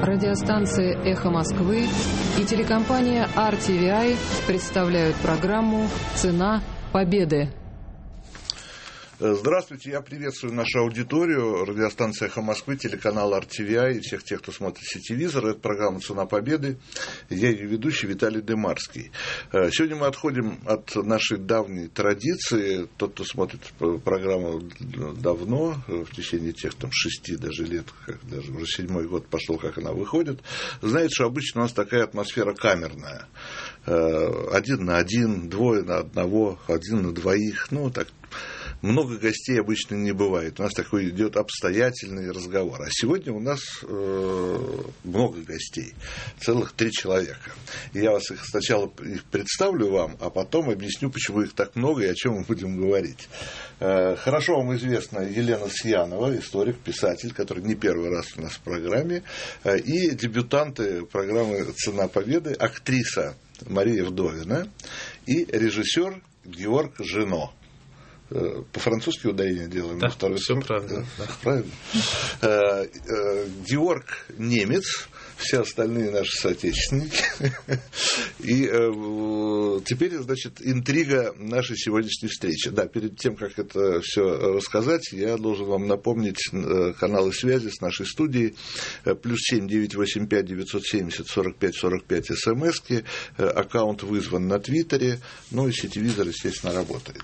Радиостанция «Эхо Москвы» и телекомпания RTVI представляют программу «Цена победы». Здравствуйте, я приветствую нашу аудиторию. Радиостанция «Эхо Москвы», телеканал RTVI и всех тех, кто смотрит сетевизор. Это программа «Цена победы». Я ее ведущий Виталий Демарский. Сегодня мы отходим от нашей давней традиции. Тот, кто смотрит программу давно, в течение тех 6 даже лет, даже уже 7-й год пошел, как она выходит, знает, что обычно у нас такая атмосфера камерная. 1 на 1, 2 на 1, 1 на 2. Ну, так. Много гостей обычно не бывает. У нас такой идет обстоятельный разговор. А сегодня у нас много гостей. Целых 3 человека. И я вас сначала их представлю вам, а потом объясню, почему их так много и о чем мы будем говорить. Хорошо вам известна Елена Сьянова, историк, писатель, который не первый раз у нас в программе. И дебютанты программы «Цена победы», актриса Мария Вдовина и режиссер Георг Жено. По-французски ударение делаем. Да, все правильно. Да. Правильно. Георг немец, все остальные наши соотечественники. И теперь, значит, интрига нашей сегодняшней встречи. Да, перед тем, как это все рассказать, я должен вам напомнить каналы связи с нашей студией. +7 985 970 45 45 смски. Аккаунт вызван на Твиттере. Ну и сетевизор, естественно, работает.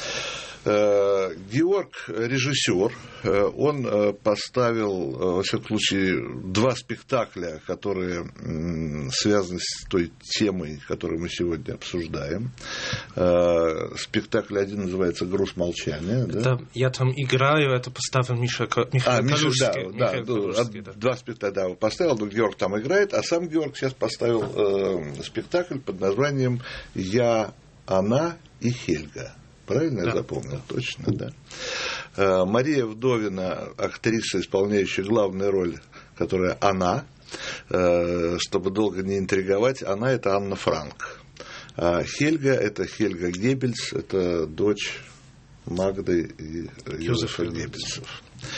Георг режиссер, он поставил, во всяком случае, 2 спектакля, которые связаны с той темой, которую мы сегодня обсуждаем. Спектакль один называется «Груз молчания». Да? Я там играю, это поставил Михаил Калужский. Да. 2 спектакля поставил, но Георг там играет, а сам Георг сейчас поставил спектакль под названием «Я, она и Хельга». Правильно я запомнил? Точно, да. Мария Вдовина, актриса, исполняющая главную роль, которая она, чтобы долго не интриговать, она — это Анна Франк. А Хельга — это Хельга Геббельс, это дочь Магды и Йозефа Геббельсов.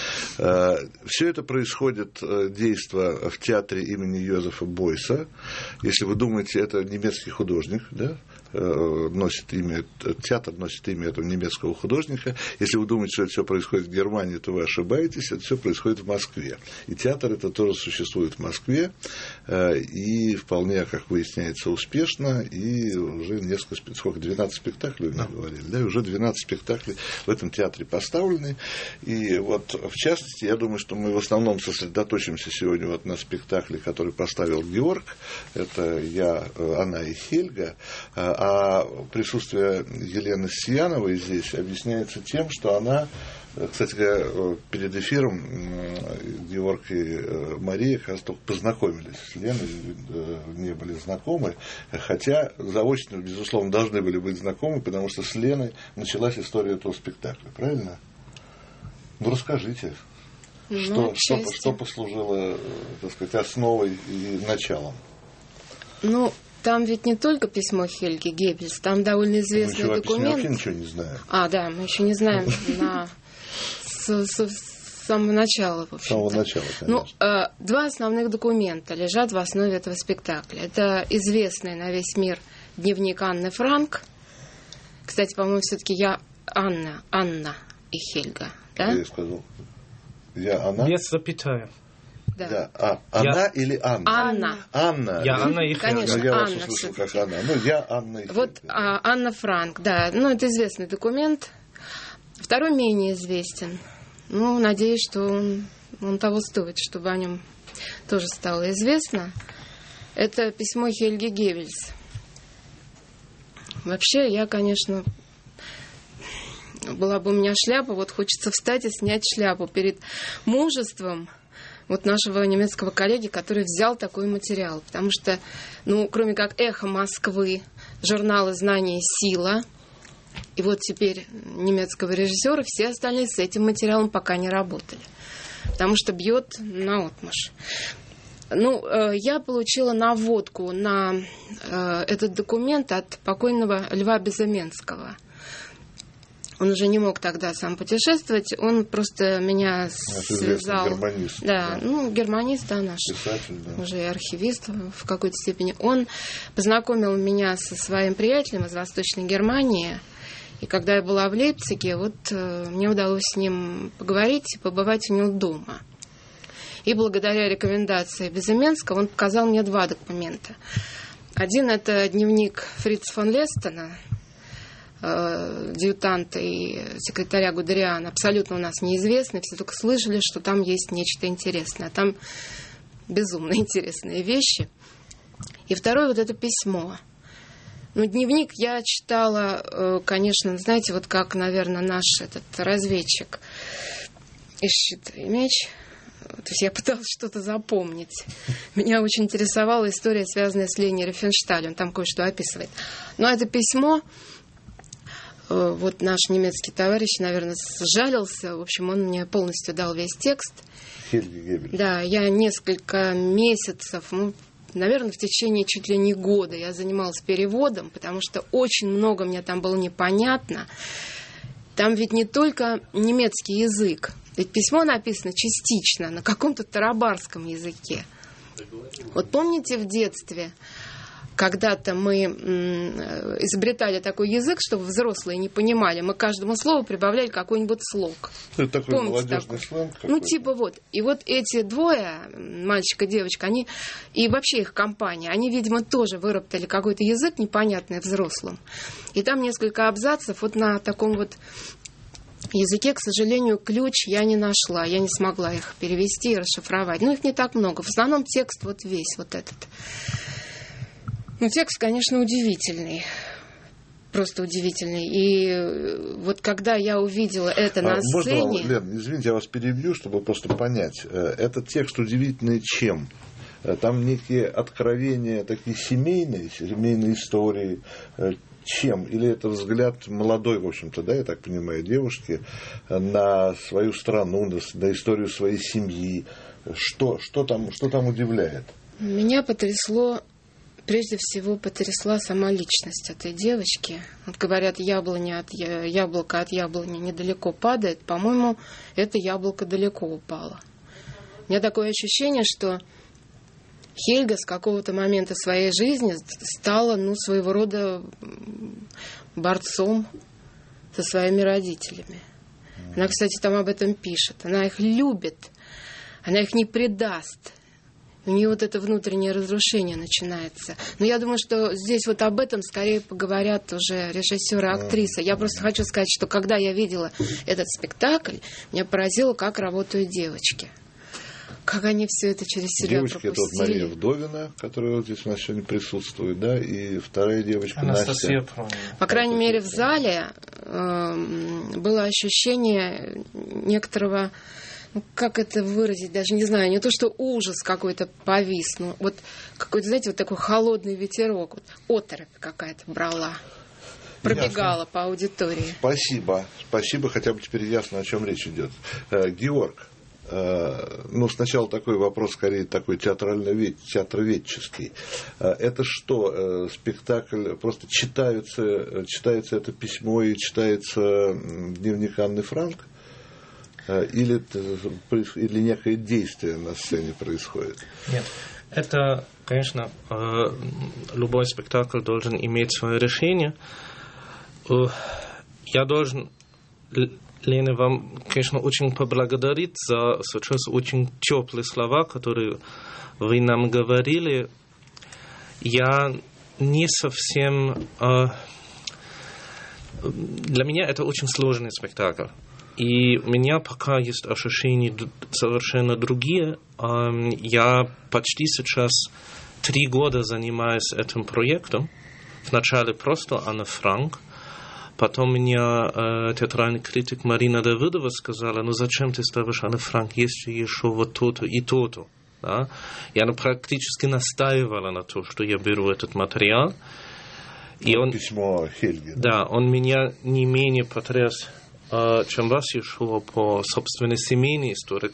Все это происходит, действо в театре имени Йозефа Бойса. Если вы думаете, это немецкий художник, да? Носит имя, театр носит имя этого немецкого художника. Если вы думаете, что это все происходит в Германии, то вы ошибаетесь. Это все происходит в Москве. И театр это тоже существует в Москве. И вполне, как выясняется, успешно. И уже несколько, сколько, 12 спектаклей, вы говорили, да? И уже 12 спектаклей в этом театре поставлены. И вот, в частности, я думаю, что мы в основном сосредоточимся сегодня вот на спектакле, который поставил Георг. Это «Я, она и Хельга». А присутствие Елены Сьяновой здесь объясняется тем, что она, кстати говоря, перед эфиром Георг и Мария как раз только познакомились с Леной, не были знакомы, хотя заочно, безусловно, должны были быть знакомы, потому что с Леной началась история этого спектакля, правильно? Ну, расскажите, что послужило, так сказать, основой и началом? Ну, там ведь не только письмо Хельги Геббельс, там довольно известный документ. Мы вообще ничего не знаем. Да, мы еще не знаем с самого начала, в общем-то. С самого начала, конечно. 2 основных документа лежат в основе этого спектакля. Это известный на весь мир дневник Анны Франк. Кстати, по-моему, все-таки «Я, Анна и Хельга». Да? Я сказал. «Я, она». Без запятая. Да. Она или Анна? Анна. Я, Анна и Хельга. Конечно, я Анна. вас услышал, как Анна. Я, Анна и Хельга. Вот Анна Франк, да. Ну, это известный документ. Второй менее известен. Ну, надеюсь, что он того стоит, чтобы о нем тоже стало известно. Это письмо Хельги Геббельс. Вообще, я, конечно, была бы у меня шляпа, вот хочется встать и снять шляпу перед мужеством вот нашего немецкого коллеги, который взял такой материал. Потому что, кроме как «Эхо Москвы», журналы «Знание и сила», и вот теперь немецкого режиссера, все остальные с этим материалом пока не работали. Потому что бьет наотмашь. Я получила наводку на этот документ от покойного Льва Безыменского. Он уже не мог тогда сам путешествовать, он просто меня связал. Германист. Да, германист, да, наш. Писатель, да. Уже и архивист в какой-то степени. Он познакомил меня со своим приятелем из Восточной Германии. И когда я была в Лейпциге, мне удалось с ним поговорить и побывать у него дома. И благодаря рекомендации Безыменского он показал мне 2 документа. Один — это дневник Фрица фон Лестена, адъютанта и секретаря Гудериана, абсолютно у нас неизвестный, все только слышали, что там есть нечто интересное. Там безумно интересные вещи. И второе — это письмо. Дневник я читала, конечно, знаете, как, наверное, наш этот разведчик ищет меч. То есть я пыталась что-то запомнить. Меня очень интересовала история, связанная с Леней Рифеншталь. Он там кое-что описывает. Но это письмо, наш немецкий товарищ, наверное, сжалился. В общем, он мне полностью дал весь текст. Хельги Геббельс. Да, я несколько месяцев, наверное, в течение чуть ли не года я занималась переводом, потому что очень много мне там было непонятно. Там ведь не только немецкий язык. Ведь письмо написано частично на каком-то тарабарском языке. Помните в детстве, когда-то мы изобретали такой язык, чтобы взрослые не понимали, мы каждому слову прибавляли какой-нибудь слог. Это такой молодежный сленг? И эти 2, мальчик и девочка, они, и вообще их компания, они, видимо, тоже выработали какой-то язык непонятный взрослым. И там несколько абзацев на таком языке, к сожалению, ключ я не нашла. Я не смогла их перевести и расшифровать. Их не так много. В основном текст весь этот. Текст, конечно, удивительный. Просто удивительный. И когда я увидела это на сцене... Можно, Лен, извините, я вас перебью, чтобы просто понять. Этот текст удивительный чем? Там некие откровения, такие семейные истории. Чем? Или это взгляд молодой, в общем-то, я так понимаю, девушки на свою страну, на историю своей семьи? Что там удивляет? Меня прежде всего потрясла сама личность этой девочки. Говорят, яблоко от яблони недалеко падает. По-моему, это яблоко далеко упало. У меня такое ощущение, что Хельга с какого-то момента своей жизни стала, своего рода борцом со своими родителями. Она, кстати, там об этом пишет. Она их любит, она их не предаст. У нее это внутреннее разрушение начинается. Но я думаю, что здесь об этом скорее поговорят уже режиссер и актриса. Я просто хочу сказать, что когда я видела этот спектакль, меня поразило, как работают девочки. Как они все это через себя пропустили. Девочки, это Мария Вдовина, которая здесь у нас сегодня присутствует, и вторая девочка Анастасия. Настя. По крайней мере, в зале было ощущение некоторого, как это выразить, даже не знаю, не то, что ужас какой-то повис, но какой-то, знаете, такой холодный ветерок, оторопь какая-то брала. Пробегала по аудитории. Спасибо, хотя бы теперь ясно, о чем речь идет. Георг, сначала такой вопрос, скорее такой театроведческий. Это что, спектакль, просто читается это письмо и читается дневник Анны Франк? Или некое действие на сцене происходит? Нет. Это, конечно, любой спектакль должен иметь свое решение. Я должен, Лена, вам, конечно, очень поблагодарить за сейчас очень теплые слова, которые вы нам говорили. Я не совсем... Для меня это очень сложный спектакль. И у меня пока есть ощущения совершенно другие. Я почти сейчас 3 года занимаюсь этим проектом. Вначале просто Анна Франк. Потом мне театральный критик Марина Давыдова сказала, зачем ты ставишь Анну Франк, есть еще то-то и то-то. Да? И она практически настаивала на то, что я беру этот материал. И письмо Хельги. Да, он меня не менее потряс, чем вас еще по собственной семейной истории,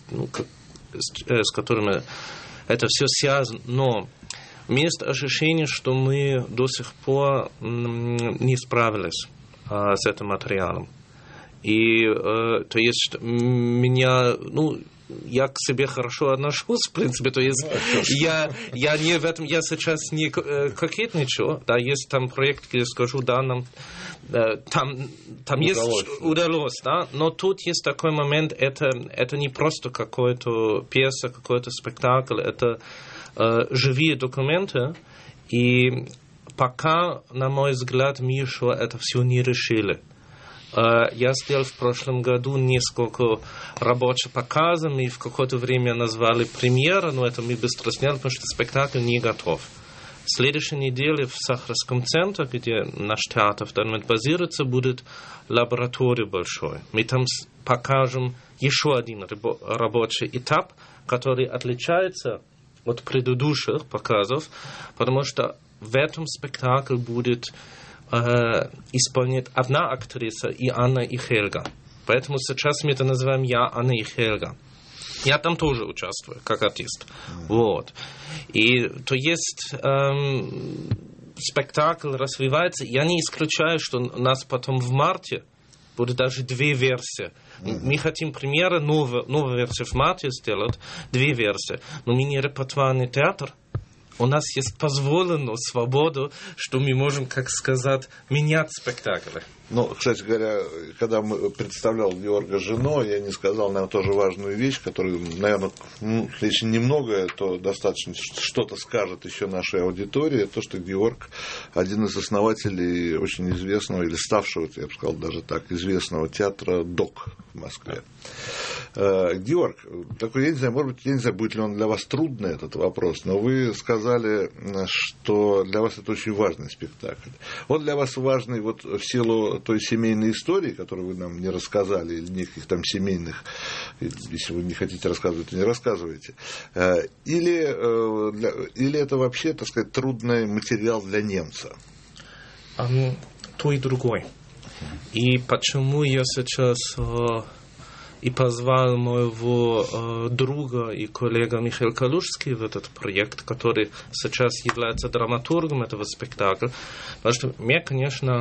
с которыми это все связано. Но у меня есть ощущение, что мы до сих пор не справились с этим материалом. И, то есть, меня, я к себе хорошо отношусь, в принципе, то есть, я не в этом, я сейчас не кокетничаю, да, есть там проект, где я скажу, да, нам, там есть, удалось, да, но тут есть такой момент, это не просто какая-то пьеса, какой-то спектакль, это живые документы, и пока, на мой взгляд, мы еще это все не решили. Я сделал в прошлом году несколько рабочих показов, и в какое-то время назвали премьеру, но это мы быстро сняли, потому что спектакль не готов. В следующей неделе в Сахарском центре, где наш театр в данный момент базируется, будет лаборатория большой. Мы там покажем еще один рабочий этап, который отличается от предыдущих показов, потому что в этом спектакле будет исполнять одна актриса, и Анна, и Хельга. Поэтому сейчас мы это называем «Я, Анна и Хельга». Я там тоже участвую, как артист. Вот. И то есть спектакль развивается. Я не исключаю, что у нас потом в марте будет даже две версии. Мы хотим премьеры, новую версию в марте сделать, две версии. Но мы не репертуарный театр. У нас есть позволено свободу, что мы можем, как сказать, менять спектакли. Кстати говоря, когда представлял Георга Жено, я не сказал, наверное, тоже важную вещь, которую, наверное, если немного, то достаточно что-то скажет еще нашей аудитории, то, что Георг один из основателей очень известного, или ставшего, я бы сказал, даже так, известного театра ДОК в Москве. Георг, такой, я не знаю, будет ли он для вас трудный, этот вопрос, но вы сказали, что для вас это очень важный спектакль. Он для вас важный вот в силу той семейной истории, которую вы нам не рассказали, или никаких там семейных, если вы не хотите рассказывать, то не рассказывайте. Или это вообще, так сказать, трудный материал для немца? То и другой. И почему я сейчас и позвал моего друга и коллега Михаила Калужский в этот проект, который сейчас является драматургом этого спектакля, потому что мне, конечно,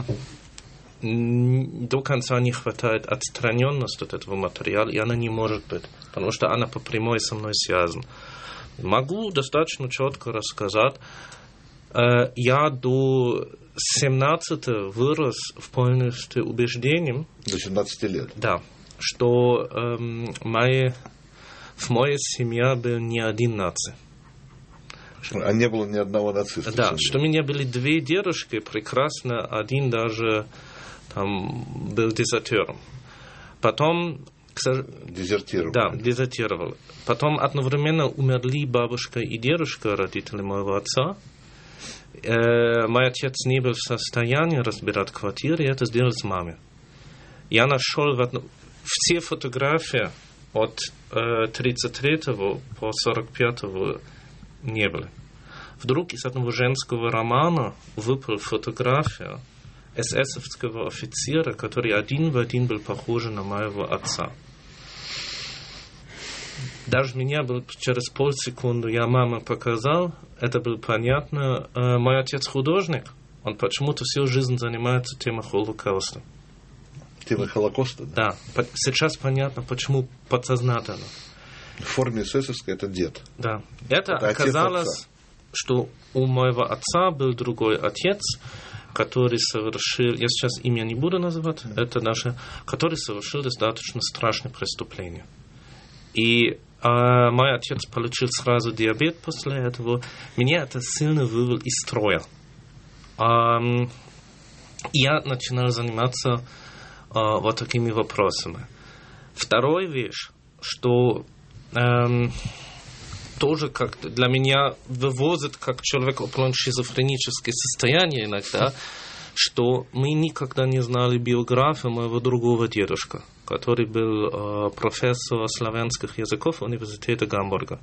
до конца не хватает отстраненности от этого материала, и она не может быть, потому что она по прямой со мной связана. Могу достаточно четко рассказать. Я до 17 вырос в полностью убеждением. До 17 лет? Да. Что в моей семье был не один наций. А не было ни одного нациста? Да, что у меня были две дедушки прекрасно, один даже там был дезертиром. Потом... Дезертировал. Да, дезертировал. Потом одновременно умерли бабушка и дедушка, родители моего отца. Мой отец не был в состоянии разбирать квартиры, и это сделал с мамой. Я нашел все фотографии от 33 по 45 не было. Вдруг из одного женского романа выпала фотография эсэсовского офицера, который один в один был похож на моего отца. Даже меня было через полсекунды, я маме показал, это было понятно. Мой отец художник, он почему-то всю жизнь занимается темой Холокоста. Темой Холокоста? Да. Сейчас понятно, почему подсознательно. В форме эсэсовской это дед. Да. Это оказалось, что у моего отца был другой отец, который совершил, я сейчас имя не буду называть, это наше, который совершил достаточно страшное преступление. И мой отец получил сразу диабет после этого. Меня это сильно вывело из строя. Я начинал заниматься вот такими вопросами. Вторая вещь, что тоже как для меня вывозит, как человек около шизофреническое состояние иногда, что мы никогда не знали биографию моего другого дедушка, который был профессор славянских языков университета Гамбурга.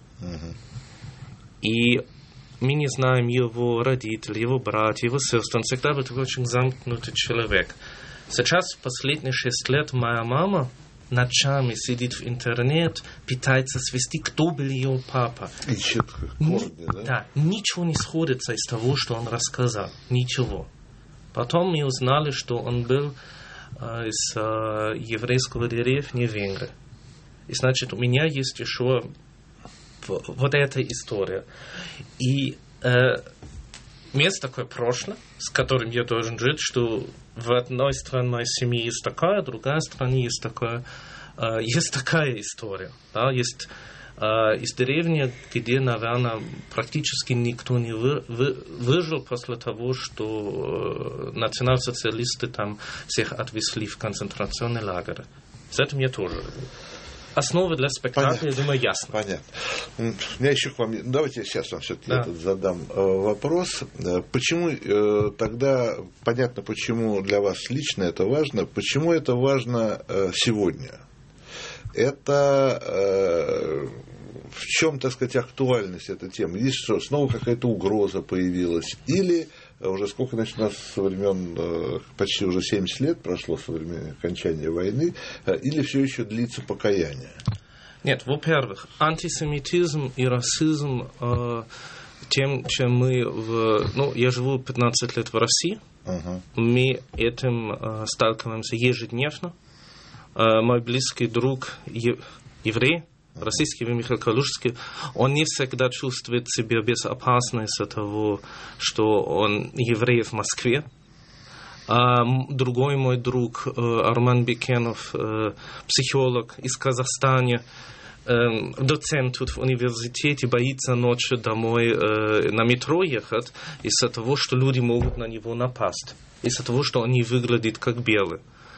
И мы не знаем его родителей, его братьев, его сестры. Он всегда был такой очень замкнутый человек. Сейчас, в последние 6 лет, моя мама ночами сидит в интернет, пытается свести, кто был ее папа. Ищет корни, да? Да, ничего не сходится из того, что он рассказал. Ничего. Потом мы узнали, что он был из еврейского деревни Венгрии. И значит, у меня есть еще вот эта история. И у меня есть такое прошлое, с которым я должен жить, что в одной стране моей семьи есть такая, в другой стране есть такая история. Да? Есть из деревни, где, наверное, практически никто не выжил после того, что национал-социалисты там всех отвезли в концентрационные лагеря. С этим я тоже живу. Основы для спектакля, я думаю, ясно. Понятно. У меня еще к вам... Давайте я сейчас вам все-таки задам вопрос. Почему тогда... Понятно, почему для вас лично это важно. Почему это важно сегодня? Это... В чем, так сказать, актуальность этой темы? Есть что, снова какая-то угроза появилась? Или уже сколько, значит, у нас со времен, почти уже 70 лет прошло со времени окончания войны, или все еще длится покаяние? Нет, во-первых, антисемитизм и расизм, тем, чем мы... я живу 15 лет в России, мы этим сталкиваемся ежедневно. Мой близкий друг еврей, российский Михаил Калужский, он не всегда чувствует себя безопасно из-за того, что он еврей в Москве. Другой мой друг Арман Бекенов, психолог из Казахстана, доцент тут в университете, боится ночью домой на метро ехать из-за того, что люди могут на него напасть, из-за того, что он не выглядит как белый.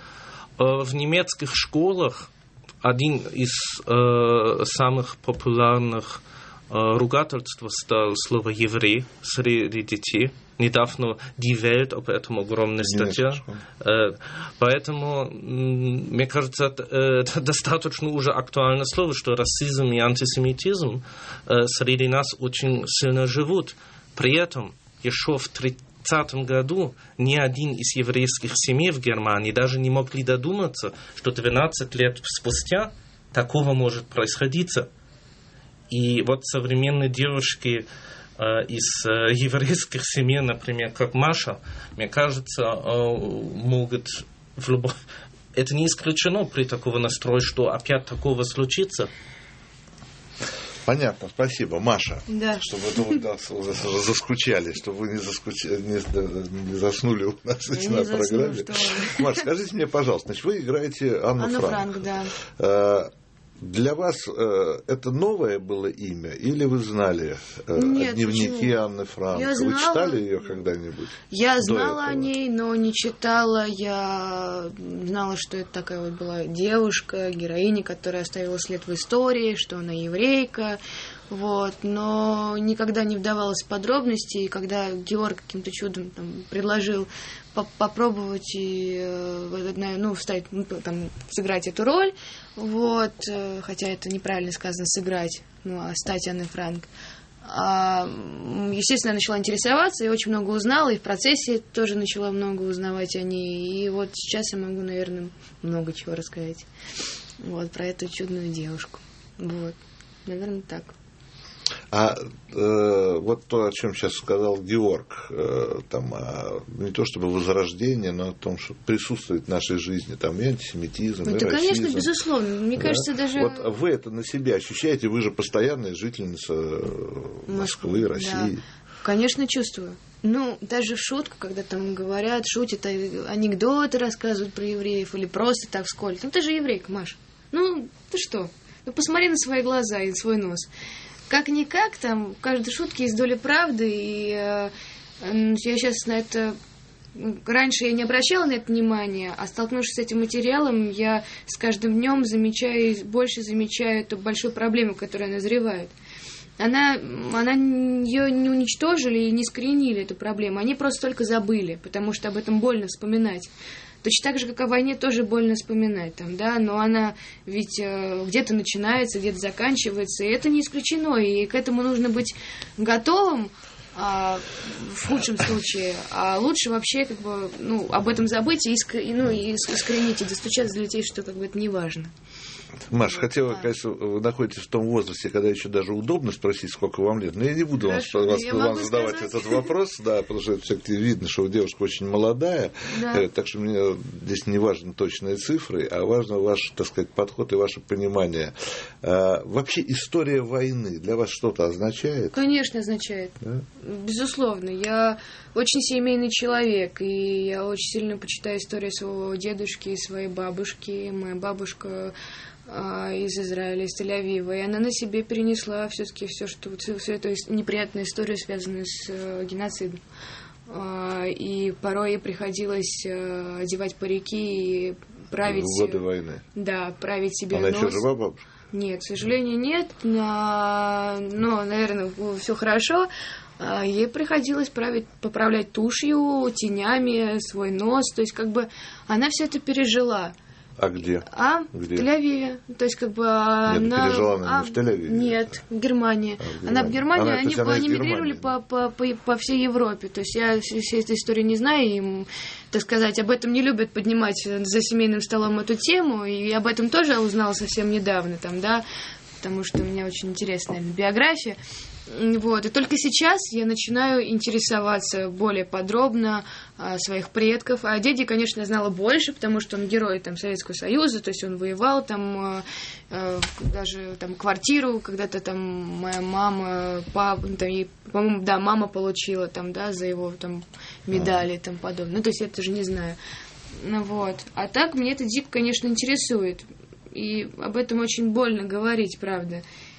В немецких школах один из самых популярных ругательств стал слово «еврей» среди детей. Недавно Die Welt об этом огромная статья. Поэтому, мне кажется, это достаточно уже актуальное слово, что расизм и антисемитизм среди нас очень сильно живут. При этом еще в 1930 году ни один из еврейских семей в Германии даже не могли додуматься, что 12 лет спустя такого может происходить. И вот современные девушки из еврейских семей, например, как Маша, мне кажется, могут в любой... Это не исключено при таком настрое, что опять такого случится. Понятно, спасибо. Маша, да. Чтобы заскучали, чтобы вы не заснули у нас на программе. Маша, скажите мне, пожалуйста, значит, вы играете Анну Франк. Да. Для вас это новое было имя, или вы знали дневники Анны Франк? Вы читали ее когда-нибудь? Я знала о ней, но не читала. Я знала, что это такая вот была девушка, героиня, которая оставила след в истории, что она еврейка. Вот, но никогда не вдавалась в подробности, и когда Георг каким-то чудом там предложил попробовать и встать, сыграть эту роль, вот, хотя это неправильно сказано сыграть, стать Анной Франк. Естественно, я начала интересоваться и очень много узнала, и в процессе тоже начала много узнавать о ней, и вот сейчас я могу, наверное, много чего рассказать, вот, про эту чудную девушку, вот, наверное, так. Вот то, о чем сейчас сказал Георг, не то чтобы возрождение, но о том, что присутствует в нашей жизни там и антисемитизм, и расизм. Это, конечно, безусловно. Мне кажется, даже... Вот вы это на себе ощущаете? Вы же постоянная жительница Москвы, России. Да. Конечно, чувствую. Даже в шутку, когда там говорят, шутят, анекдоты рассказывают про евреев, или просто так вскользь. Ты же еврейка, Маш. Ты что? Посмотри на свои глаза и свой нос. Как-никак, там в каждой шутке есть доля правды, и я сейчас на это... Раньше я не обращала на это внимания, а столкнувшись с этим материалом, я с каждым днем больше замечаю эту большую проблему, которая назревает. Ее не уничтожили и не искоренили, эту проблему, они просто только забыли, потому что об этом больно вспоминать. Точно так же, как о войне, тоже больно вспоминать, но она ведь где-то начинается, где-то заканчивается, и это не исключено, и к этому нужно быть готовым в худшем случае, а лучше вообще об этом забыть и искоренить, и достучаться до людей, что это не важно. Маш, хотела, конечно, вы находитесь в том возрасте, когда еще даже удобно спросить, сколько вам лет. Но я не буду вам задавать этот вопрос, да, потому что все-таки видно, что девушка очень молодая. Да. Так что мне здесь не важны точные цифры, а важно ваш, так сказать, подход и ваше понимание. Вообще история войны для вас что-то означает? Конечно, означает. Да? Безусловно. Я очень семейный человек, и я очень сильно почитаю историю своего дедушки и своей бабушки. Моя бабушка из Израиля, из Тель-Авива, и она на себе перенесла все-таки всю эту неприятную историю, связанную с геноцидом. И порой ей приходилось одевать парики и править... В годы войны. Да, править себе она нос. Она еще жива, бабушка? Нет, к сожалению, нет. Но, наверное, все хорошо. Ей приходилось поправлять тушью, тенями свой нос. То есть, как бы, она все это пережила. А где? В Тель-Авиве. То есть, как бы, нет, она... пережила она не в Тель-Авиве? Нет, в Германии. Она в Германии, они мигрировали по всей Европе. То есть, я всей этой истории не знаю, им, так сказать, об этом не любят поднимать за семейным столом эту тему, и об этом тоже узнала совсем недавно, там, да, потому что у меня очень интересная биография. Вот. И только сейчас я начинаю интересоваться более подробно своих предков. О деде, конечно, я знала больше, потому что он герой там, Советского Союза, то есть он воевал, там, даже там, квартиру когда-то там моя мама, папа, там, и, по-моему, да, мама получила там, да, за его там, медали и тому подобное. Ну, то есть я тоже не знаю. Вот. А так мне это дико, конечно, интересует. И об этом очень больно говорить, правда.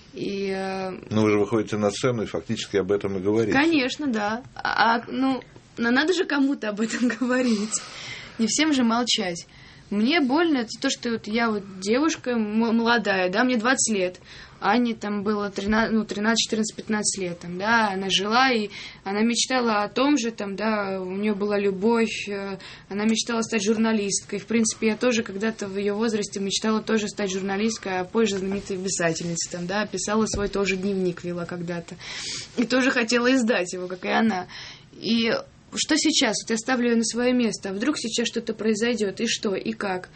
Ну, вы же выходите на сцену и фактически об этом и говорите. Конечно, да. Но надо же кому-то об этом говорить. Не всем же молчать. Мне больно это то, что я девушка молодая, да, мне 20 лет. Ане там было 13, 14, 15 лет, там, да, она жила, и она мечтала о том же, там, да, у нее была любовь, она мечтала стать журналисткой. В принципе, я тоже когда-то в ее возрасте мечтала тоже стать журналисткой, а позже знаменитой писательницей, там, да, писала свой тоже дневник, вела когда-то. И тоже хотела издать его, как и она. И что сейчас? Вот я ставлю ее на свое место, а вдруг сейчас что-то произойдет, и что, и как?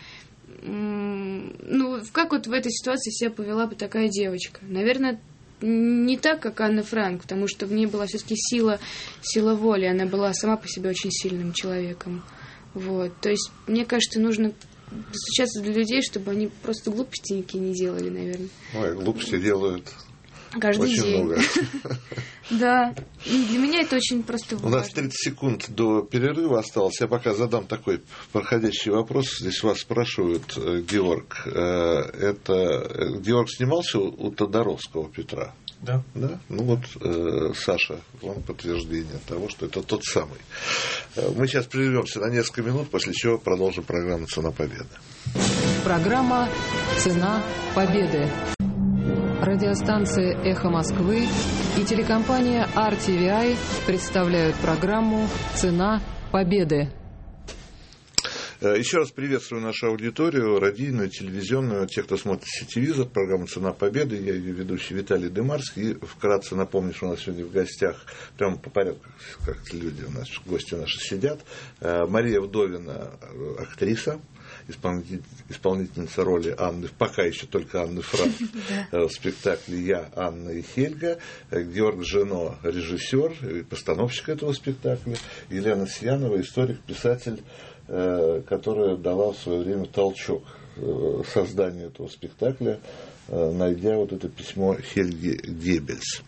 Ну, как вот в этой ситуации себя повела бы такая девочка? Наверное, не так, как Анна Франк, потому что в ней была все-таки сила воли, она была сама по себе очень сильным человеком. Вот. То есть, мне кажется, нужно достучаться для людей, чтобы они просто глупости никакие не делали, наверное. Ой, глупости делают каждый очень день. много. Да. Для меня это очень просто важно. У нас 30 секунд до перерыва осталось. Я пока задам такой проходящий вопрос. Здесь вас спрашивают, Георг. Георг снимался у Тодоровского Петра? Да. Да? Ну вот, Саша, вам подтверждение того, что это тот самый. Мы сейчас прервемся на несколько минут, после чего продолжим программу «Цена победы». Программа «Цена победы». Радиостанция «Эхо Москвы» и телекомпания RTVI представляют программу «Цена победы». Еще раз приветствую нашу аудиторию, радийную, телевизионную, тех, кто смотрит сетевизор, программу «Цена победы». Я ее ведущий Виталий Дымарский. И вкратце напомню, что у нас сегодня в гостях, прямо по порядку, как люди у нас, гости наши сидят, Мария Вдовина, актриса, исполнительница роли Анны, пока еще только Анны Франк, в спектакле «Я, Анна и Хельга», Георг Жено, режиссер и постановщик этого спектакля, Елена Сьянова, историк, писатель, которая дала в свое время толчок созданию этого спектакля, найдя вот это письмо Хельги Геббельс.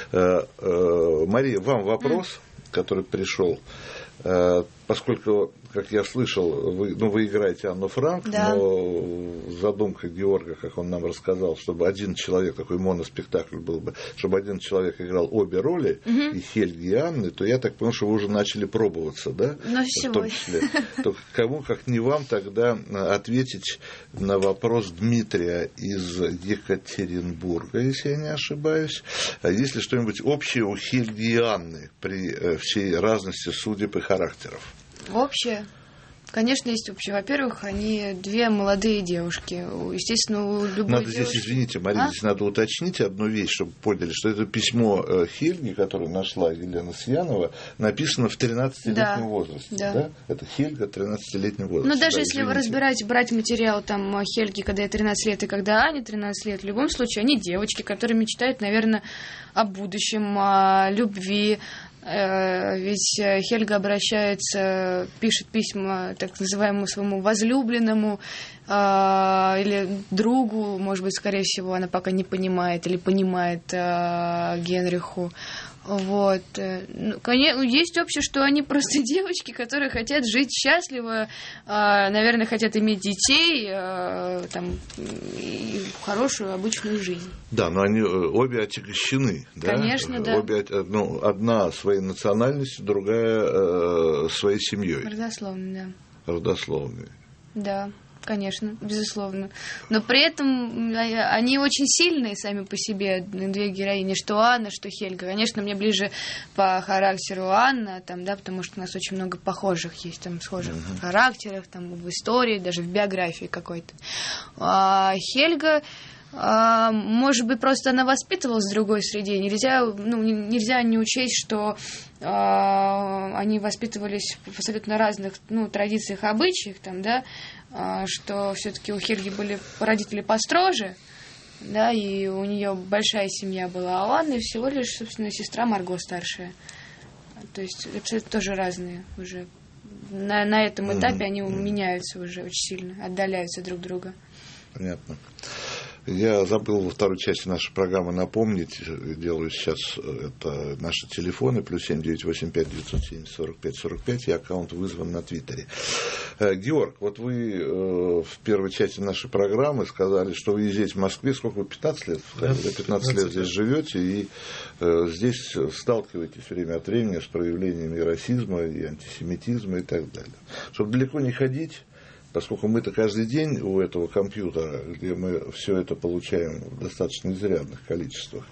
Мария, вам вопрос, который пришел. Поскольку, как я слышал, вы играете Анну Франк, да. Но задумка Георга, как он нам рассказал, чтобы один человек, такой моноспектакль был бы, чтобы один человек играл обе роли, и Хельги, и Анны, то я так понял, что вы уже начали пробоваться, да? В том числе. То кому, как не вам, тогда ответить на вопрос Дмитрия из Екатеринбурга, если я не ошибаюсь. Есть ли что-нибудь общее у Хельги и Анны при всей разности судеб и характеров? Общее? Конечно, есть общее. Во-первых, они две молодые девушки. Естественно, у любой надо девушки... здесь, извините, Мария, здесь надо уточнить одну вещь, чтобы поняли, что это письмо Хельги, которое нашла Елена Сьянова, написано в 13-летнем возрасте. Да. Это Хельга 13-летнем возрасте. Ну, даже если вы разбираете, брать материал там Хельги, когда ей 13 лет, и когда Ане 13 лет, в любом случае, они девочки, которые мечтают, наверное, о будущем, о любви. Ведь Хельга обращается, пишет письма так называемому своему возлюбленному или другу, может быть, скорее всего, она пока не понимает или понимает Генриху. Вот. Ну, конечно, есть общее, что они просто девочки, которые хотят жить счастливо, наверное, хотят иметь детей, там, и хорошую обычную жизнь. Да, но они обе отягощены. Конечно, да. Обе, одна своей национальностью, другая своей семьей. Родословной, да. Родословной. Да. Конечно, безусловно. Но при этом они очень сильные сами по себе, две героини, что Анна, что Хельга. Конечно, мне ближе по характеру Анна, там, да, потому что у нас очень много похожих есть, там, схожих в характерах, там, в истории, даже в биографии какой-то. А Хельга, может быть, просто она воспитывалась в другой среде. Нельзя не учесть, что они воспитывались в абсолютно разных традициях, обычаях, там, да, что все-таки у Хельги были родители построже, да, и у нее большая семья была, а у Анны всего лишь, собственно, сестра Марго старшая. То есть это тоже разные уже. На этом этапе они меняются уже очень сильно, отдаляются друг от друга. Понятно. Я забыл во второй части нашей программы напомнить, делаю сейчас это наши телефоны, +7 985 970 45 45, и аккаунт вызван на Твиттере. Георг, вот вы в первой части нашей программы сказали, что вы ездите в Москве, сколько вы, 15 лет? Да, вы 15 лет здесь живете, и здесь сталкиваетесь время от времени с проявлениями и расизма, и антисемитизма, и так далее. Чтобы далеко не ходить, поскольку мы-то каждый день у этого компьютера, где мы все это получаем в достаточно изрядных количествах,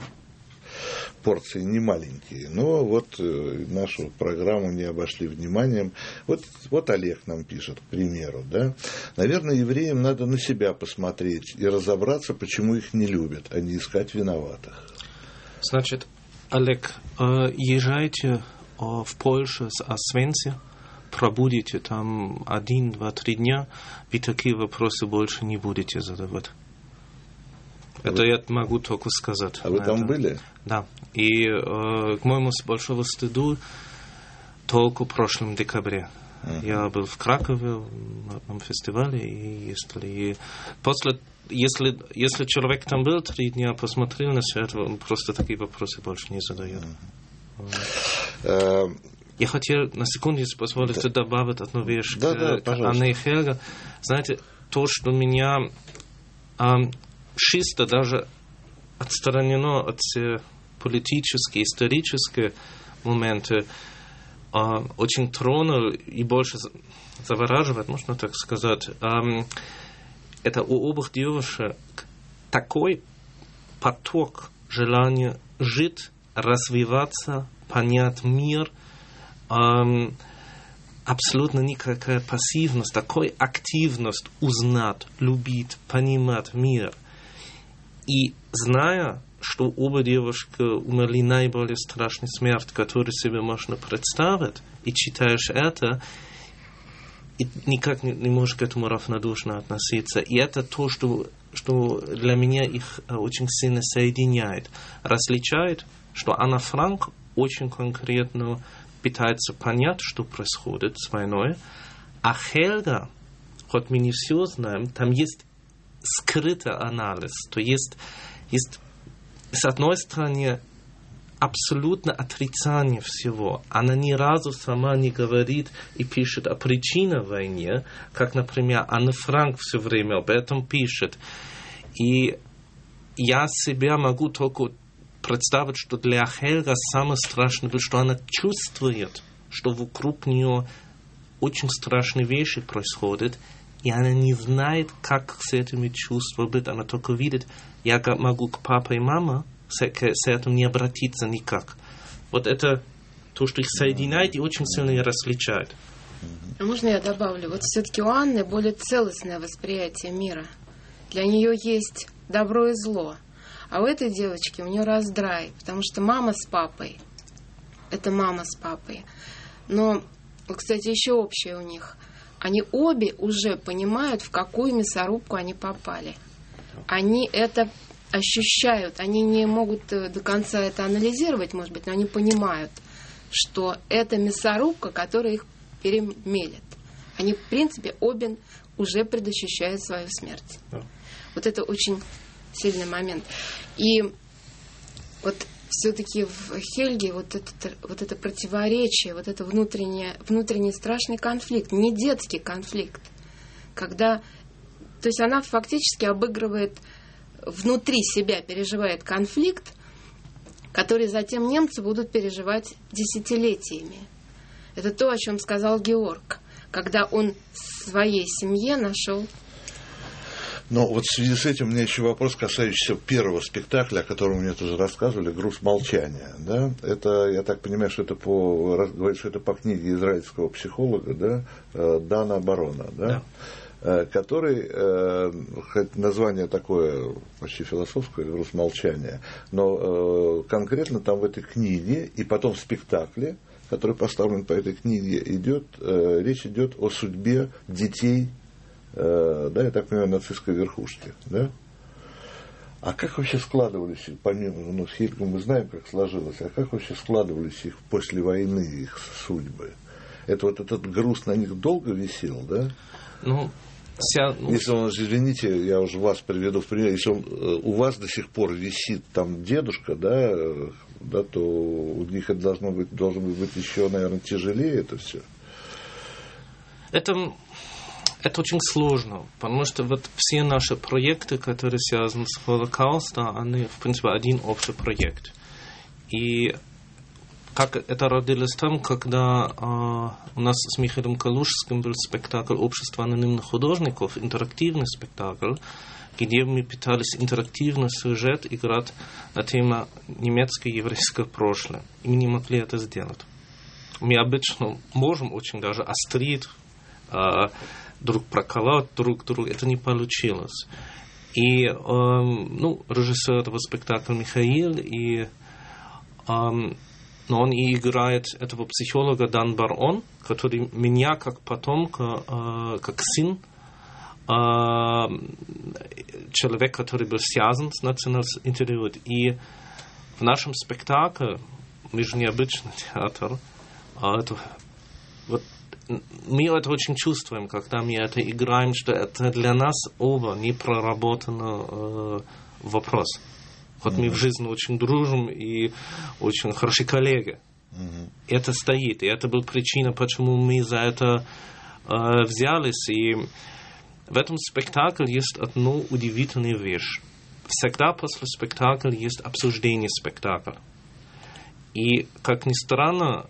порции не маленькие, но вот нашу программу не обошли вниманием. Вот Олег нам пишет, к примеру, да. Наверное, евреям надо на себя посмотреть и разобраться, почему их не любят, а не искать виноватых. Значит, Олег, езжайте в Польшу с Освенци, пробудете там 1, 2, 3 дня, вы такие вопросы больше не будете задавать. Это я могу только сказать. А вы там были? Да. И, к моему большому стыду, только в прошлом декабре. Я был в Кракове на одном фестивале, и если человек там был 3 дня, посмотрел на все это, он просто такие вопросы больше не задает. Я хотел на секунду, если позволите, добавить одну вещь к Анне и Хельге. Знаете, то, что меня чисто даже отстранено от политических, исторических моментов, очень тронул и больше завораживает, можно так сказать. Это у обоих девушек такой поток желания жить, развиваться, понять мир, абсолютно никакая пассивность, такой активность узнать, любить, понимать мир. И зная, что оба девушки умерли наиболее страшной смертью, которую себе можно представить, и читаешь это, и никак не можешь к этому равнодушно относиться. И это то, что для меня их очень сильно соединяет. Различает, что Анна Франк очень конкретно пытается понять, что происходит с войной, а Хельга, хоть мы не все знаем, там есть скрытый анализ, то есть с одной стороны абсолютно отрицание всего. Она ни разу сама не говорит и пишет о причинах войны, как, например, Анна Франк все время об этом пишет. И я себя могу только представить, что для Хельга самое страшное, что она чувствует, что вокруг нее очень страшные вещи происходят, и она не знает, как с этими чувствами быть. Она только видит, я могу к папе и маме с этим не обратиться никак. Вот это то, что их соединяет и очень сильно их различает. Можно я добавлю? Вот все-таки у Анны более целостное восприятие мира. Для нее есть добро и зло. А у этой девочки у нее раздрай, потому что мама с папой. Это мама с папой. Но, кстати, еще общее у них. Они обе уже понимают, в какую мясорубку они попали. Они это ощущают. Они не могут до конца это анализировать, может быть, но они понимают, что это мясорубка, которая их перемелет. Они, в принципе, обе уже предощущают свою смерть. Вот это очень сильный момент. И вот все-таки в Хельге вот это противоречие, вот это внутренний страшный конфликт, не детский конфликт, когда, то есть она фактически обыгрывает внутри себя, переживает конфликт, который затем немцы будут переживать десятилетиями. Это то, о чем сказал Георг, когда он в своей семье нашел. Но вот в связи с этим у меня еще вопрос, касающийся первого спектакля, о котором мне тоже рассказывали, «Груз молчания». Да? Это, я так понимаю, что это говорит, что это по книге израильского психолога, да, Дана Барона, да? Да. Который, хоть название такое почти философское, «Груз молчания», но конкретно там в этой книге и потом в спектакле, который поставлен по этой книге, речь идет о судьбе детей, да, я так понимаю, нацистской верхушки, да? А как вообще складывались, помимо, с Хельгом мы знаем, как сложилось, а как вообще складывались их после войны, их судьбы? Это вот этот груз на них долго висел, да? Если он, извините, я уже вас приведу в пример, если он у вас до сих пор висит там дедушка, да, то у них это должно быть еще, наверное, тяжелее это все. Это очень сложно, потому что вот все наши проекты, которые связаны с Холокостом, они, в принципе, один общий проект. И как это родилось там, когда у нас с Михаилом Калужским был спектакль «Общество анонимных художников», интерактивный спектакль, где мы пытались интерактивный сюжет играть на тему немецкое и еврейское прошлое. И мы не могли это сделать. Мы обычно можем очень даже острить, друг проколоть друг друга, это не получилось. И режиссер этого спектакля Михаил, но он и играет этого психолога Дан Бар-Он, который меня как потомка, как сын, человек, который был связан с национальным интервью. И в нашем спектакле, мы же необычный театр, мы это очень чувствуем, когда мы это играем, что это для нас оба не проработанный вопрос. Вот мы в жизни очень дружим и очень хорошие коллеги. Это стоит, и это была причина, почему мы за это взялись. И в этом спектакле есть одна удивительная вещь. Всегда после спектакля есть обсуждение спектакля. И, как ни странно,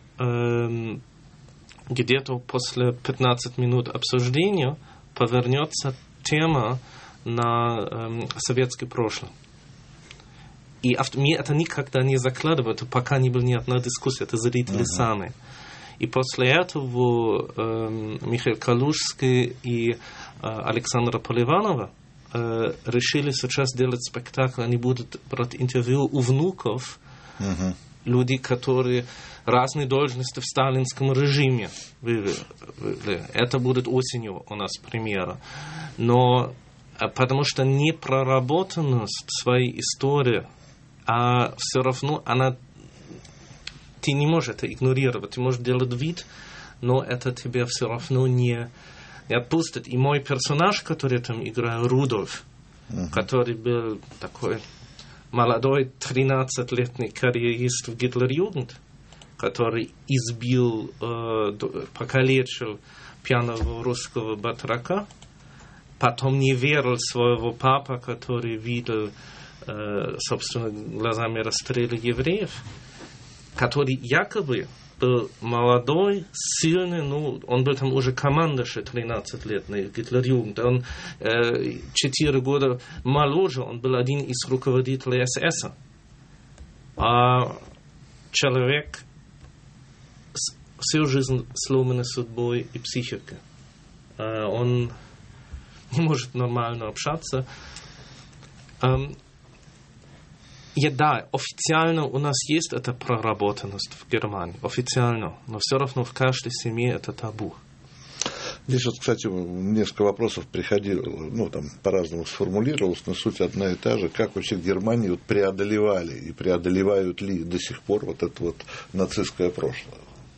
где-то после 15 минут обсуждения повернется тема на советское прошлое. И мне это никогда не закладывают, пока не была ни одна дискуссия, это зрители сами. И после этого Михаил Калужский и Александра Поливанова решили сейчас делать спектакль, они будут брать интервью у внуков, людей, которые разные должности в сталинском режиме. Это будет осенью у нас премьера. Но потому что непроработанность своей истории, а все равно ты не можешь это игнорировать, ты можешь делать вид, но это тебя все равно не отпустит. И мой персонаж, который там играет, Рудольф, который был такой молодой 13-летний карьерист в Гитлер-Югенд, который избил, покалечил пьяного русского батрака, потом не верил своего папа, который видел, собственно, глазами расстрелы евреев, который якобы был молодой, сильный, он был там уже командующий 13-летний Гитлер-Югенд, он 4 года моложе, он был один из руководителей СС. А человек всю жизнь сломанной судьбой и психикой. Он не может нормально общаться. Да, официально у нас есть эта проработанность в Германии, официально, но все равно в каждой семье это табу. Здесь вот, кстати, несколько вопросов приходило, там по-разному сформулировалось, но суть одна и та же. Как вообще в Германии вот преодолевали и преодолевают ли до сих пор вот это вот нацистское прошлое?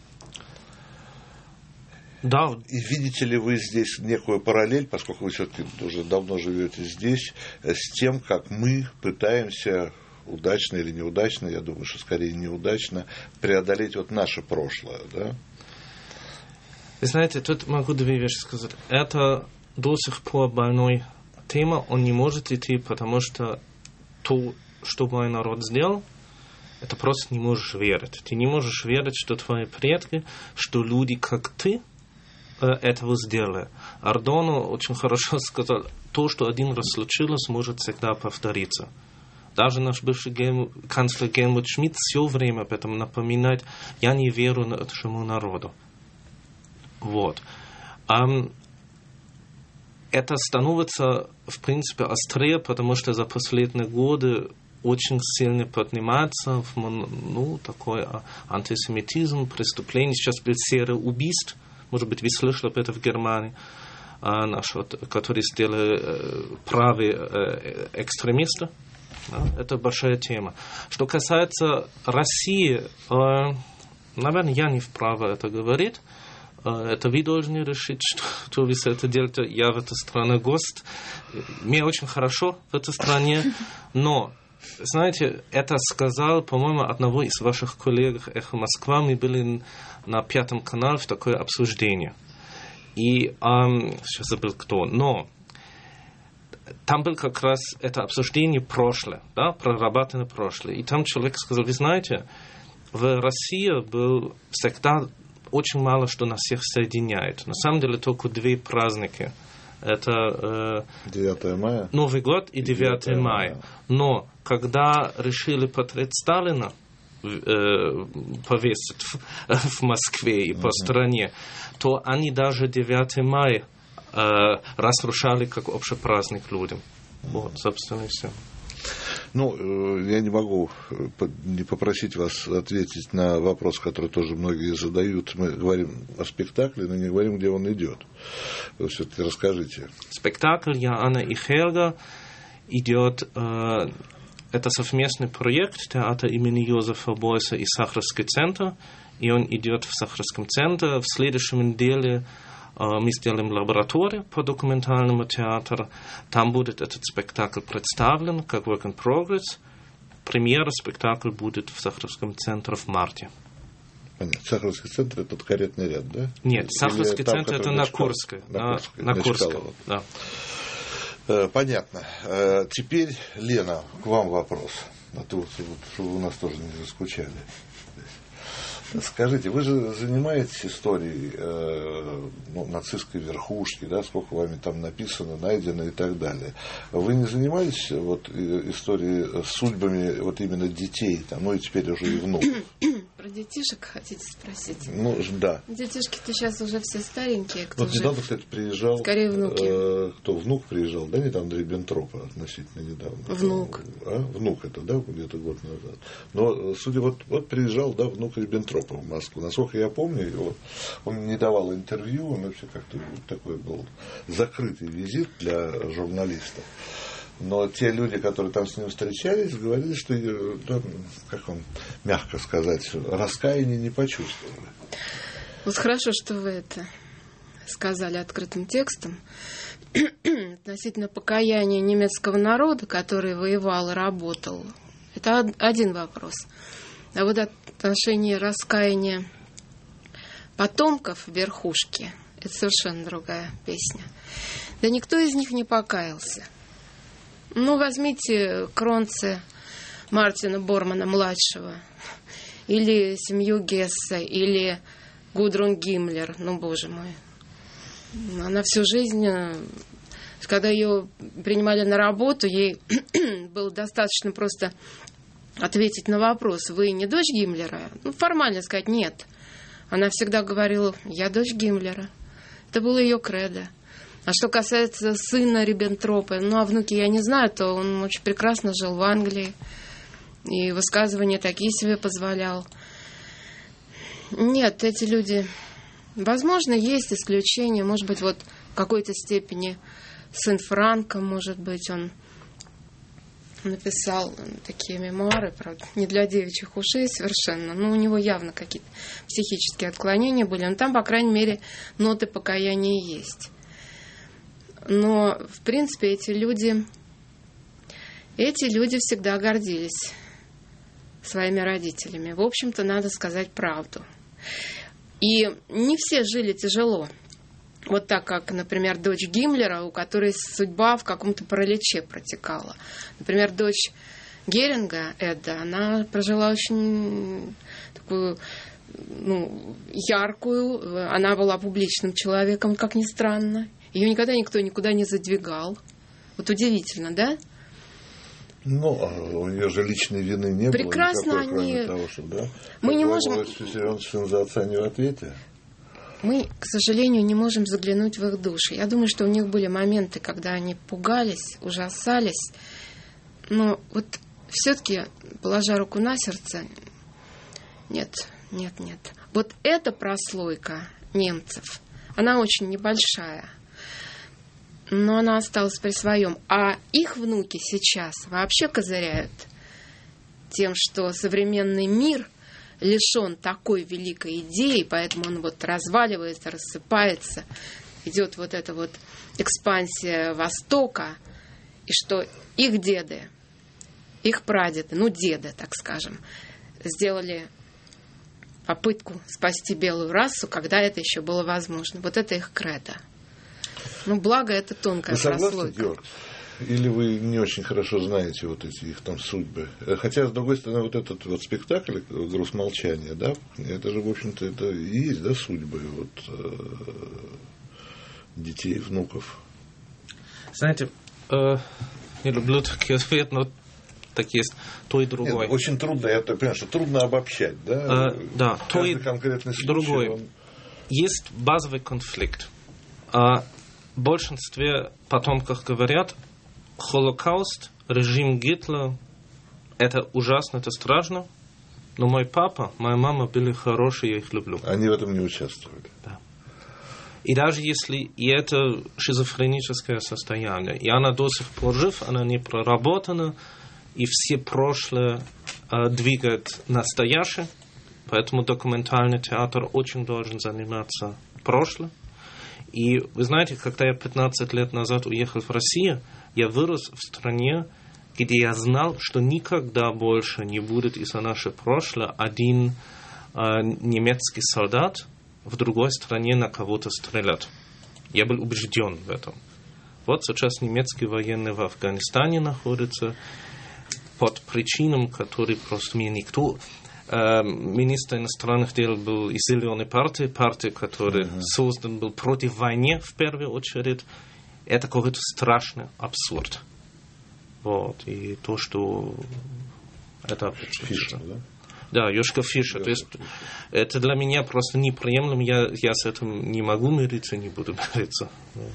Да. И видите ли вы здесь некую параллель, поскольку вы все-таки уже давно живете здесь, с тем, как мы пытаемся удачно или неудачно, я думаю, что скорее неудачно, преодолеть вот наше прошлое, да? Вы знаете, тут могу две вещи сказать. Это до сих пор больная тема, он не может идти, потому что то, что мой народ сделал, это просто не можешь верить. Ты не можешь верить, что твои предки, что люди, как ты, этого сделали. Ардону очень хорошо сказал, то, что один раз случилось, может всегда повториться. Даже наш бывший канцлер Гельмут Шмидт все время об этом напоминает, я не верю этому народу. Вот. Это становится, в принципе, острее, потому что за последние годы очень сильно поднимается такой антисемитизм, преступление. Сейчас был серия убийств. Может быть, вы слышали об этом в Германии, которые сделали правые экстремисты. Это большая тема. Что касается России, наверное, я не вправе это говорить. Это вы должны решить, что вы с этим делаете. Я в этой стране гость. Мне очень хорошо в этой стране. Но, знаете, это сказал, по-моему, одного из ваших коллег «Эхо Москва». Мы были на 5 канале в такое обсуждение. И сейчас забыл кто. Но там было как раз это обсуждение прошлое, да, прорабатывание прошлое. И там человек сказал, вы знаете, в России был всегда очень мало, что нас всех соединяет. На самом деле только 2 праздники. Это 9 мая. Новый год и 9 мая. Но когда решили портрет Сталина повесить в Москве и по стране, то они даже 9 мая разрушали как общий праздник людям. Вот, собственно, и все. Я не могу не попросить вас ответить на вопрос, который тоже многие задают. Мы говорим о спектакле, но не говорим, где он идет. Вы все-таки расскажите. Спектакль «Я, Анна и Хельга» идет. Это совместный проект театра имени Йозефа Бойса и Сахаровский центр. И он идет в Сахаровском центре. В следующем неделе мы сделаем лабораторию по документальному театру. Там будет этот спектакль представлен как work in progress. Премьера спектакля будет в Сахаровском центре в марте. Понятно. Сахаровский центр — это каретный ряд, да? Нет, Сахаровский центр — это на Курской. На Курской, да. Понятно. Теперь, Лена, к вам вопрос. А то, чтобы вы у нас тоже не заскучали. Скажите, вы же занимаетесь историей нацистской верхушки, да, сколько вами там написано, найдено и так далее. Вы не занимались историей судьбами именно детей, и теперь уже и внуков? Про детишек хотите спросить? Да. Детишки-то сейчас уже все старенькие. Кто недавно, кстати, приезжал. Скорее внуки. Кто? Внук приезжал, да, недавно, Риббентропа относительно недавно. Внук. Внук это, да, где-то год назад. Но, судя, приезжал, да, внук Риббентропа в Москву. Насколько я помню, он не давал интервью, он вообще как-то такой был закрытый визит для журналистов. Но те люди, которые там с ним встречались, говорили, что, как вам мягко сказать, раскаяния не почувствовали. Вот хорошо, что вы это сказали открытым текстом. Относительно покаяния немецкого народа, который воевал и работал, это один вопрос. А вот отношение раскаяния потомков верхушки, это совершенно другая песня. Да никто из них не покаялся. Возьмите Кронце Мартина Бормана-младшего, или семью Гесса, или Гудрун Гиммлер, боже мой. Она всю жизнь, когда ее принимали на работу, ей было достаточно просто ответить на вопрос: вы не дочь Гиммлера? Формально сказать нет. Она всегда говорила: я дочь Гиммлера. Это было ее кредо. А что касается сына Риббентропа, ну, о внуке я не знаю, то он очень прекрасно жил в Англии. И высказывания такие себе позволял. Нет, эти люди... Возможно, есть исключения. Может быть, вот в какой-то степени сын Франка, может быть, он написал такие мемуары, правда, не для девичьих ушей совершенно, но у него явно какие-то психические отклонения были. Но там, по крайней мере, ноты покаяния есть. Но, в принципе, эти люди всегда гордились своими родителями. В общем-то, надо сказать правду. И не все жили тяжело. Вот так, как, например, дочь Гиммлера, у которой судьба в каком-то параличе протекала. Например, дочь Геринга, Эдда, она прожила очень такую, яркую. Она была публичным человеком, как ни странно. Ее никогда никто никуда не задвигал. Вот удивительно, да? Ну, а у нее же личной вины не прекрасно было никакой, они... кроме того, что, да? Мы не можем... Он сын за отца не в ответе. Мы, к сожалению, не можем заглянуть в их души. Я думаю, что у них были моменты, когда они пугались, ужасались. Но вот все-таки, положа руку на сердце, нет. Вот эта прослойка немцев, она очень небольшая. Но она осталась при своем. А их внуки сейчас вообще козыряют тем, что современный мир лишен такой великой идеи, поэтому он вот разваливается, рассыпается, идет вот эта вот экспансия Востока, и что их деды, их прадеды, деды, так скажем, сделали попытку спасти белую расу, когда это еще было возможно. Вот это их кредо. Благо, это тонкая прослойка. Вы согласны, Георг? Или вы не очень хорошо знаете вот эти их там судьбы? Хотя, с другой стороны, вот этот вот спектакль «Груз молчания», да, это же, в общем-то, это и есть, да, судьбы детей, внуков. Знаете, не люблю такие ответы, но так есть то и другое. Нет, очень трудно, я понимаю, что трудно обобщать, да? Да, то и конкретный случай, другое. Есть базовый конфликт. В большинстве потомков говорят, Холокауст, режим Гитлера, это ужасно, это страшно, но мой папа, моя мама были хорошие, я их люблю. Они в этом не участвовали. Да. И даже если и это шизофреническое состояние, и она до сих пор жив, она не проработана, и все прошлое двигает настоящее, поэтому документальный театр очень должен заниматься прошлым. И вы знаете, когда я 15 лет назад уехал в Россию, я вырос в стране, где я знал, что никогда больше не будет из-за нашего прошлого один немецкий солдат в другой стране на кого-то стрелять. Я был убежден в этом. Вот сейчас немецкий военный в Афганистане находится под причинам, которые просто мне никто... Министр иностранных дел был из Зеленой партии, которая создан был против войны в первую очередь. Это какой-то страшный абсурд. Вот. И то, что это... Фишер, да? Да, Йошка Фишер. То есть это для меня просто неприемлемо. Я с этим не могу мириться, не буду мириться.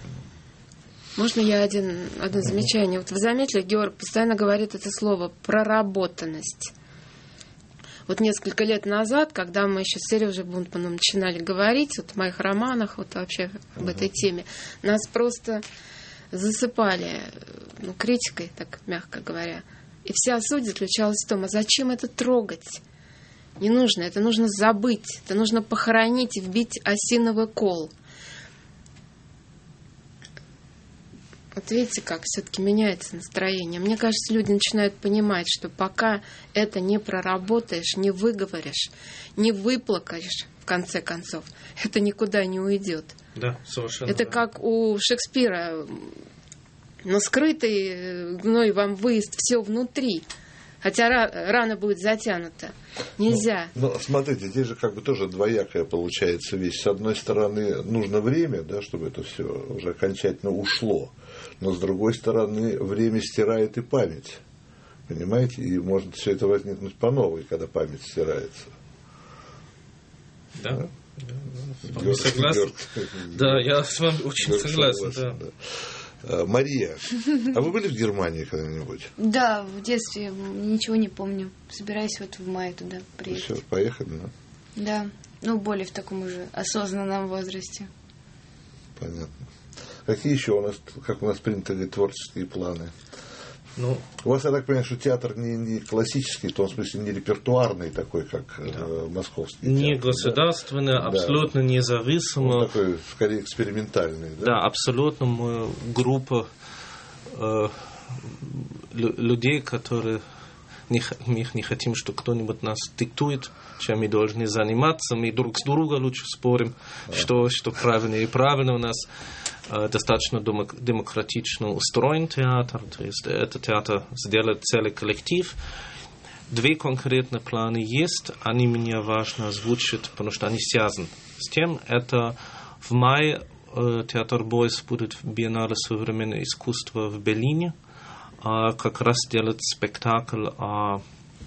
Можно я одно замечание? Вот вы заметили, Георг постоянно говорит это слово «проработанность». Вот несколько лет назад, когда мы еще с Сережей Бунтманом начинали говорить вот в моих романах, вот вообще об этой теме, нас просто засыпали критикой, так мягко говоря. И вся суть заключалась в том, а зачем это трогать? Не нужно, это нужно забыть, это нужно похоронить и вбить осиновый кол. Вот видите, как все-таки меняется настроение. Мне кажется, люди начинают понимать, что пока это не проработаешь, не выговоришь, не выплакаешь, в конце концов, это никуда не уйдет. Да, совершенно. Это как у Шекспира, но скрытый гной вам выезд все внутри. Хотя рана будет затянута. Нельзя. Ну, смотрите, здесь же как бы тоже двоякая получается вещь. С одной стороны, нужно время, да, чтобы это все уже окончательно ушло. Но с другой стороны, время стирает и память. Понимаете? И может все это возникнуть по новой, когда память стирается. Да. Вполне согласен. Да, я с вами очень согласен. Да. Мария, а вы были в Германии когда-нибудь? Да, в детстве ничего не помню. Собираюсь вот в мае туда приехать. Все, поехали, да? Да, ну более в таком уже осознанном возрасте. Понятно. Какие еще у нас, как у нас принято говорить, творческие планы? Ну, у вас, я так понимаю, что театр не классический, в том смысле не репертуарный такой, как московский театр. Не государственный, да? Абсолютно независимый. Он такой, скорее, экспериментальный. Да, да, абсолютно. Мы группа людей, которые мы не хотим, что кто-нибудь нас диктует, чем мы должны заниматься. Мы друг с другом лучше спорим, что правильно и правильно. У нас достаточно демократично устроен театр. То есть этот театр сделает целый коллектив. Две конкретные планы есть. Они мне важно озвучить, потому что они связаны с тем. Это в мае театр Бойс будет в Биеннале современного искусства в Берлине. Как раз делать спектакль о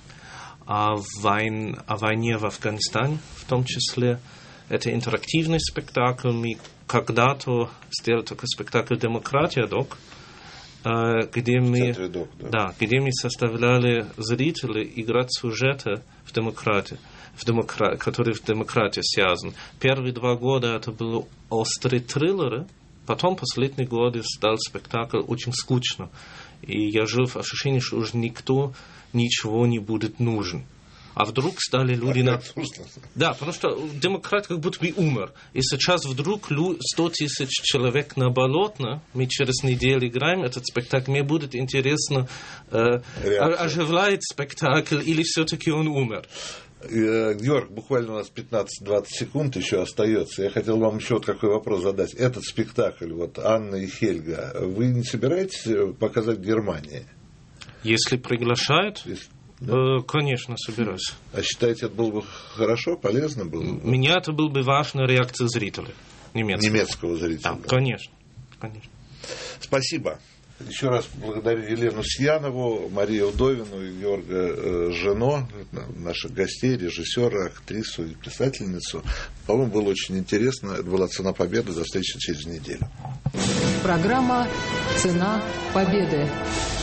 войне в Афганистане, в том числе. Это интерактивный спектакль. Мы когда-то сделали такой спектакль «Демократия, док», где мы составляли зрителей играть сюжеты в демократии, которые в демократии связаны. Первые 2 года это были острые триллеры, потом последние годы стал спектакль очень скучно. И я жил в ощущении, что уже никто ничего не будет нужен. А вдруг стали люди... Да, потому что демократ как будто бы умер. И сейчас вдруг 100 тысяч человек на Болотно, мы через неделю играем этот спектакль, мне будет интересно, оживляет спектакль или все-таки он умер. Георг, буквально у нас 15-20 секунд еще остается. Я хотел вам еще вот какой вопрос задать. Этот спектакль, вот Анна и Хельга, вы не собираетесь показать в Германии? Если приглашают, да? Конечно, собираюсь. А считаете, это было бы хорошо, полезно было бы? Меня это была бы важная реакция зрителей. Немецкого зрителя. Да, конечно. Спасибо. Еще раз благодарю Елену Сьянову, Марию Вдовину и Георга Жено, наших гостей, режиссера, актрису и писательницу. По-моему, было очень интересно. Это была «Цена победы». До встречи через неделю. Программа «Цена победы».